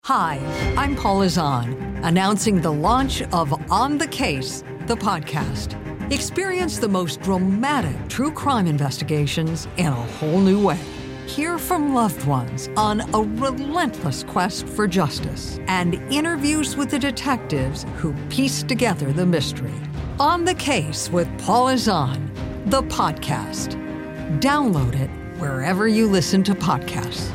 Hi, I'm Paula Zahn, announcing the launch of On the Case, the podcast. Experience the most dramatic true crime investigations in a whole new way. Hear from loved ones on a relentless quest for justice and interviews with the detectives who piece together the mystery. On the Case with Paula Zahn, the podcast. Download it wherever you listen to podcasts.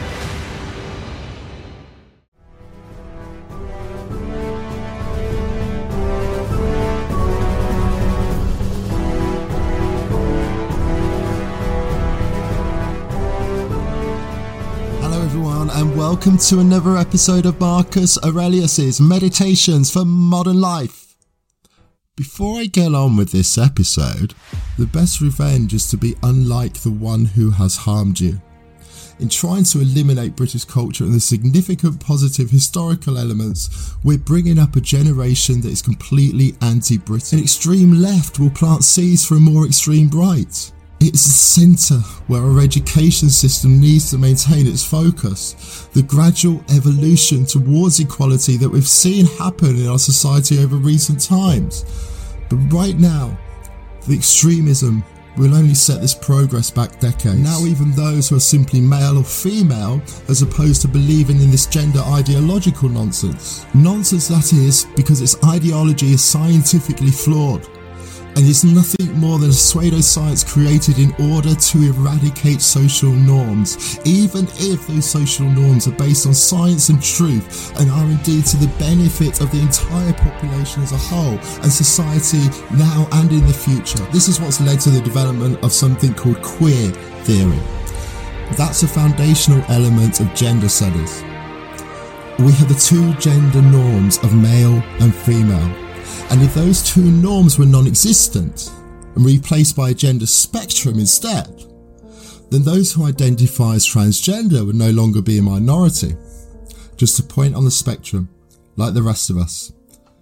And welcome to another episode of Marcus Aurelius's Meditations for Modern Life. Before I get on with this episode, the best revenge is to be unlike the one who has harmed you. In trying to eliminate British culture and the significant positive historical elements, we're bringing up a generation that is completely anti-British. An extreme left will plant seeds for a more extreme right. It's the centre where our education system needs to maintain its focus. The gradual evolution towards equality that we've seen happen in our society over recent times. But right now, the extremism will only set this progress back decades. Now even those who are simply male or female, as opposed to believing in this gender ideological nonsense. Nonsense that is, because its ideology is scientifically flawed. And it's nothing more than a pseudoscience created in order to eradicate social norms, even if those social norms are based on science and truth and are indeed to the benefit of the entire population as a whole and society now and in the future. This is what's led to the development of something called queer theory. That's a foundational element of gender studies. We have the two gender norms of male and female. And if those two norms were non-existent and replaced by a gender spectrum instead, then those who identify as transgender would no longer be a minority, just a point on the spectrum, like the rest of us.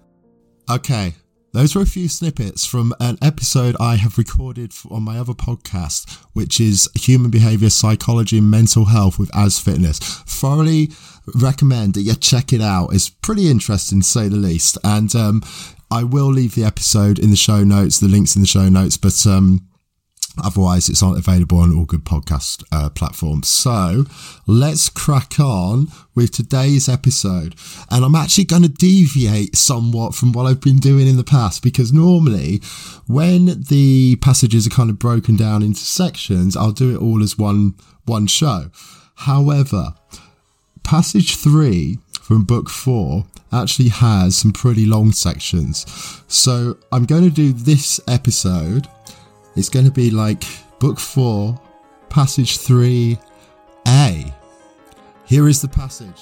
Okay, those were a few snippets from an episode I have recorded on my other podcast, which is Human Behaviour, Psychology and Mental Health with As Fitness. Thoroughly recommend that you check it out. It's pretty interesting to say the least. And I will leave the episode in the show notes, the links in the show notes, but otherwise it's not available on all good podcast platforms. So let's crack on with today's episode. And I'm actually going to deviate somewhat from what I've been doing in the past, because normally when the passages are kind of broken down into sections, I'll do it all as one show. However, passage 3 from book 4 actually has some pretty long sections. So I'm going to do this episode. It's going to be like book 4, passage 3a. Here is the passage.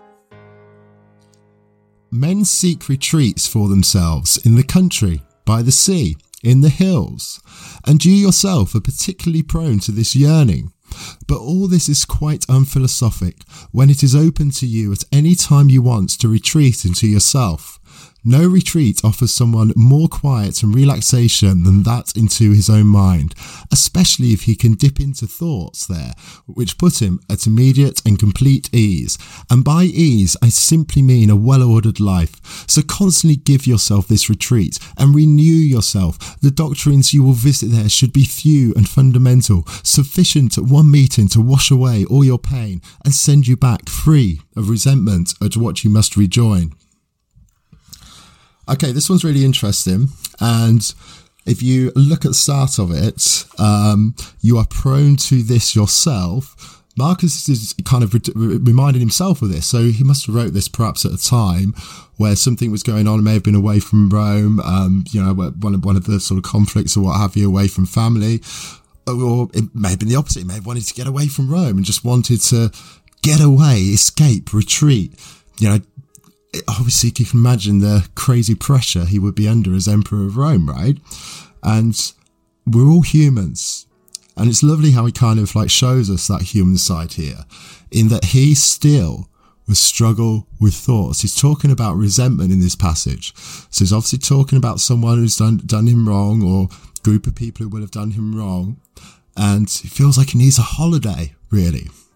Men seek retreats for themselves in the country, by the sea, in the hills, and you yourself are particularly prone to this yearning. But all this is quite unphilosophic when it is open to you at any time you want to retreat into yourself. No retreat offers someone more quiet and relaxation than that into his own mind, especially if he can dip into thoughts there, which put him at immediate and complete ease. And by ease, I simply mean a well-ordered life. So constantly give yourself this retreat and renew yourself. The doctrines you will visit there should be few and fundamental, sufficient at one meeting to wash away all your pain and send you back free of resentment at what you must rejoin. Okay, this one's really interesting, and if you look at the start of it, you are prone to this yourself. Marcus is kind of reminding himself of this, so he must have wrote this perhaps at a time where something was going on. It may have been away from Rome, one of the sort of conflicts or what have you, away from family, or it may have been the opposite. He may have wanted to get away from Rome and just wanted to get away, escape, retreat, obviously you can imagine the crazy pressure he would be under as Emperor of Rome, right? And we're all humans. And it's lovely how he kind of like shows us that human side here, in that he still will struggle with thoughts. He's talking about resentment in this passage. So he's obviously talking about someone who's done him wrong, or a group of people who will have done him wrong. And he feels like he needs a holiday, really.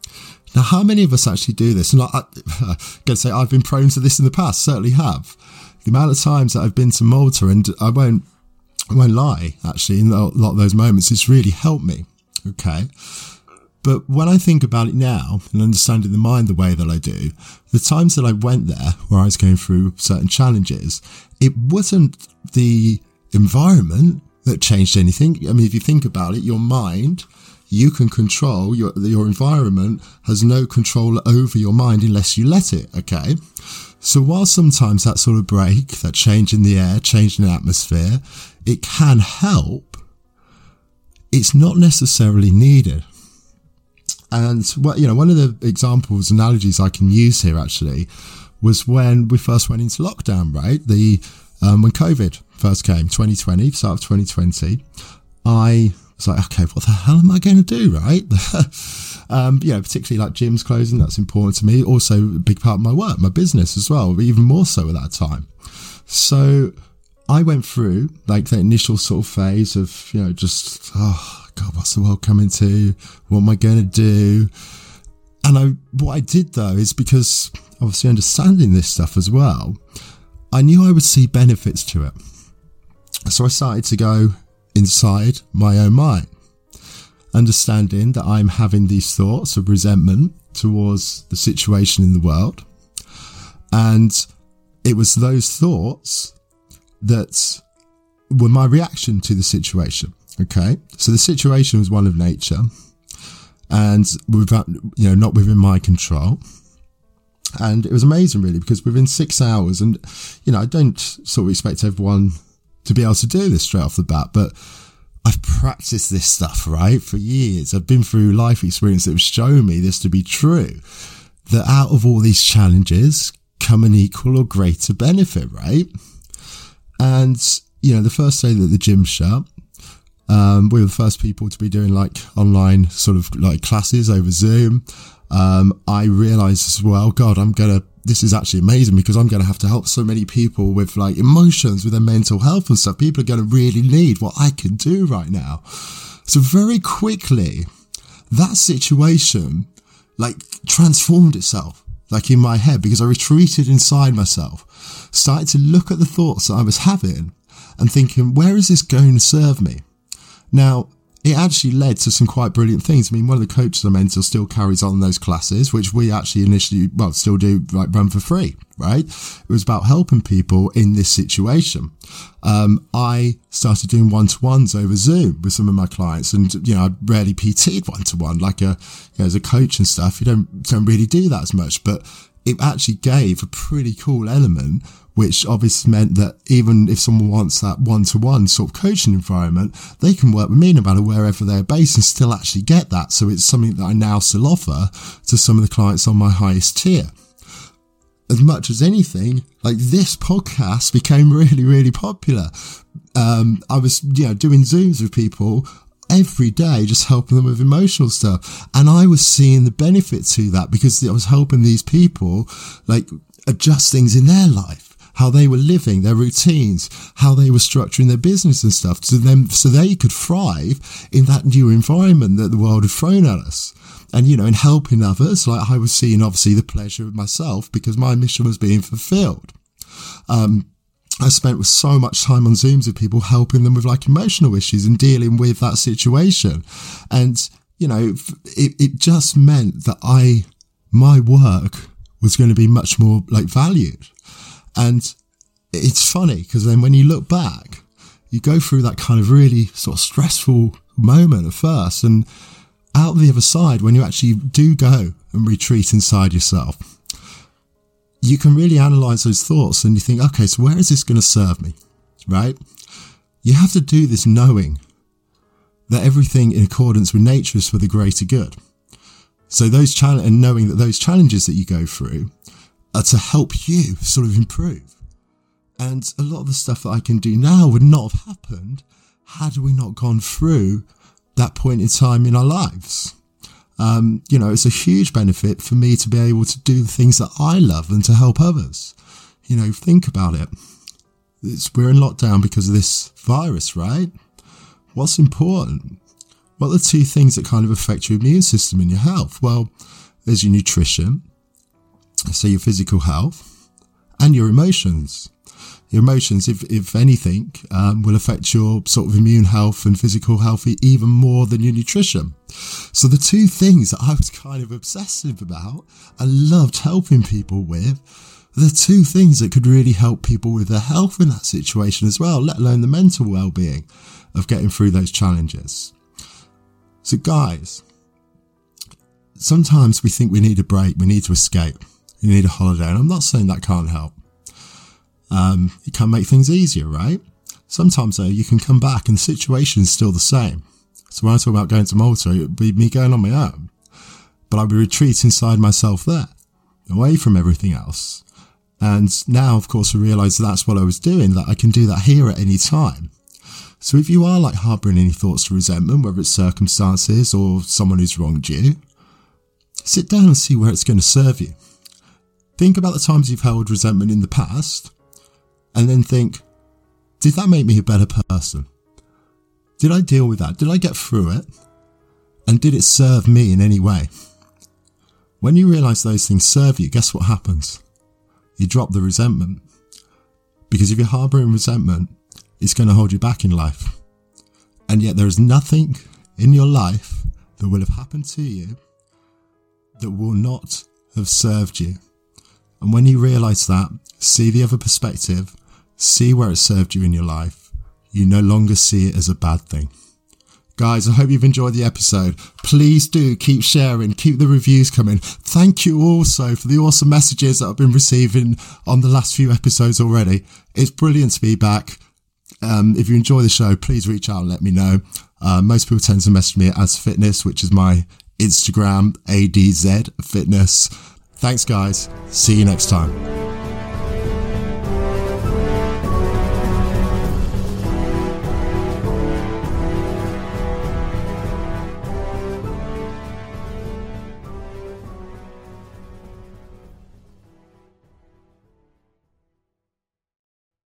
Now, how many of us actually do this? And I'm going to say I've been prone to this in the past, certainly have. The amount of times that I've been to Malta, and I won't lie, actually, in a lot of those moments, it's really helped me, okay? But when I think about it now and understanding the mind the way that I do, the times that I went there where I was going through certain challenges, it wasn't the environment that changed anything. I mean, if you think about it, your mind, you can control your environment, has no control over your mind unless you let it, okay? So while sometimes that sort of break, that change in the air, change in the atmosphere, it can help, it's not necessarily needed. And one of the examples, analogies I can use here actually was when we first went into lockdown, right? When COVID first came, 2020, start of 2020, I was like, okay, what the hell am I going to do, right? Particularly like gyms closing, that's important to me. Also a big part of my work, my business as well, but even more so at that time. So I went through like the initial sort of phase of, just, oh God, what's the world coming to? What am I going to do? And what I did though is, because obviously understanding this stuff as well, I knew I would see benefits to it. So I started to go inside my own mind, understanding that I'm having these thoughts of resentment towards the situation in the world. And it was those thoughts that were my reaction to the situation. Okay. So the situation was one of nature and without, not within my control. And it was amazing really, because within 6 hours, and, I don't sort of expect everyone to be able to do this straight off the bat, but I've practiced this stuff, right, for years. I've been through life experience that have shown me this to be true, that out of all these challenges come an equal or greater benefit, right? And, the first day that the gym shut, we were the first people to be doing like online sort of like classes over Zoom. I realized as well, God, this is actually amazing, because I'm going to have to help so many people with like emotions, with their mental health and stuff. People are going to really need what I can do right now. So very quickly, that situation like transformed itself like in my head, because I retreated inside myself, started to look at the thoughts that I was having and thinking, where is this going to serve me? Now, it actually led to some quite brilliant things. I mean, one of the coaches I mentor still carries on those classes, which we actually initially, still do, like run for free, right? It was about helping people in this situation. I started doing one-to-ones over Zoom with some of my clients, and, I rarely PT'd one-to-one, like as a coach and stuff. You don't really do that as much, but it actually gave a pretty cool element, which obviously meant that even if someone wants that one-to-one sort of coaching environment, they can work with me no matter wherever they're based and still actually get that. So it's something that I now still offer to some of the clients on my highest tier. As much as anything, like this podcast became really, really popular. I was, doing Zooms with people every day, just helping them with emotional stuff. And I was seeing the benefit to that, because I was helping these people like adjust things in their life, how they were living, their routines, how they were structuring their business and stuff to them, so they could thrive in that new environment that the world had thrown at us. And, in helping others, like I was seeing obviously the pleasure of myself, because my mission was being fulfilled. I spent so much time on Zooms with people, helping them with like emotional issues and dealing with that situation. And, it just meant that my work was going to be much more like valued. And it's funny, because then when you look back, you go through that kind of really sort of stressful moment at first, and out the other side, when you actually do go and retreat inside yourself, you can really analyze those thoughts and you think, okay, so where is this going to serve me, right? You have to do this knowing that everything in accordance with nature is for the greater good. So and knowing that those challenges that you go through are to help you sort of improve. And a lot of the stuff that I can do now would not have happened had we not gone through that point in time in our lives. It's a huge benefit for me to be able to do the things that I love and to help others. Think about it. We're in lockdown because of this virus, right? What's important? What are the two things that kind of affect your immune system and your health? Well, as your nutrition, so your physical health, and your emotions. Your emotions, if anything, will affect your sort of immune health and physical health even more than your nutrition. So the two things that I was kind of obsessive about and loved helping people with, the two things that could really help people with their health in that situation as well, let alone the mental well-being of getting through those challenges. So guys, sometimes we think we need a break, we need to escape, we need a holiday, and I'm not saying that can't help. It can make things easier, right? Sometimes though, you can come back and the situation is still the same. So when I talk about going to Malta, it would be me going on my own, but I would retreat inside myself there, away from everything else. And now, of course, I realise that's what I was doing, that I can do that here at any time. So if you are like harbouring any thoughts of resentment, whether it's circumstances or someone who's wronged you, sit down and see where it's going to serve you. Think about the times you've held resentment in the past, and then think, did that make me a better person? Did I deal with that? Did I get through it? And did it serve me in any way? When you realise those things serve you, guess what happens? You drop the resentment. Because if you're harbouring resentment, it's going to hold you back in life. And yet there is nothing in your life that will have happened to you that will not have served you. And when you realise that, see the other perspective, see where it served you in your life, you no longer see it as a bad thing. Guys, I hope you've enjoyed the episode. Please do keep sharing, keep the reviews coming. Thank you also for the awesome messages that I've been receiving on the last few episodes already. It's brilliant to be back. If you enjoy the show, please reach out and let me know. Most people tend to message me at As Fitness, which is my Instagram, ADZ Fitness. Thanks guys. See you next time.